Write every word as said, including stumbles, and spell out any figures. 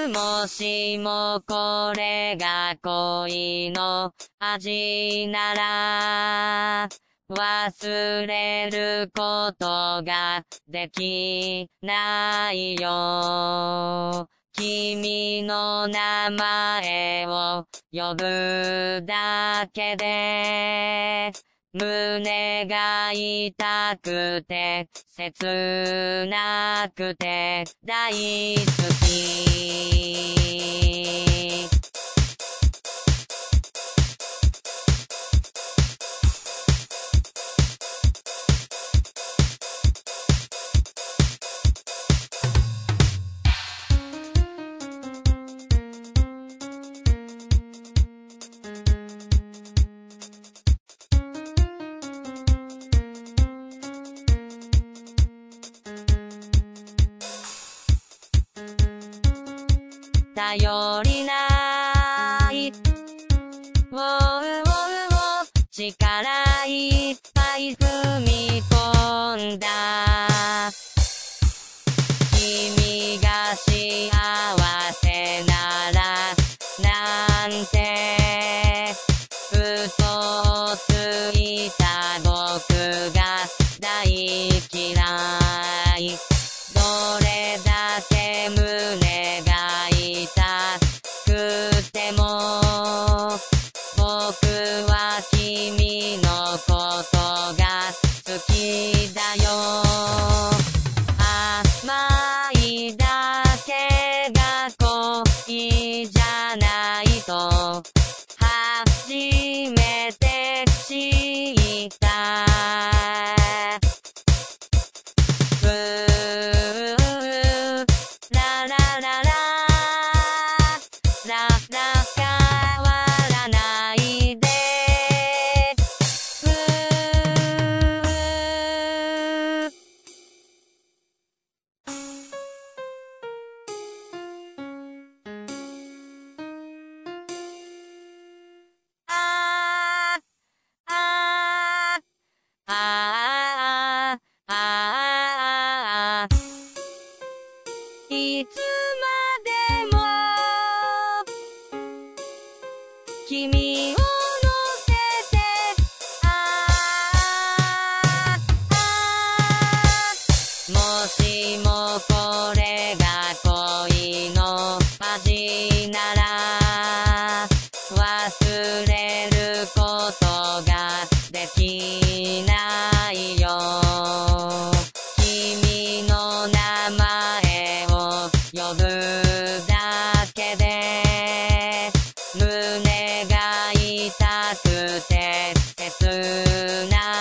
もしもこれが恋の味なら忘れることができないよ。君の名前を呼ぶだけで胸が痛くて切なくて大好き。頼りないウォーウォーウォー力いっぱい踏み込んだ君が幸せならなんて嘘をついた僕が大嫌い。どれだけ胸が痛くても僕は君のことが好きだよ。甘いだけが恋じゃないと初めて知ったいつまでも君を乗せてああもしもこれが恋の味なら忘れることができないよ。君の名前を呼ぶだけで胸が痛くて切な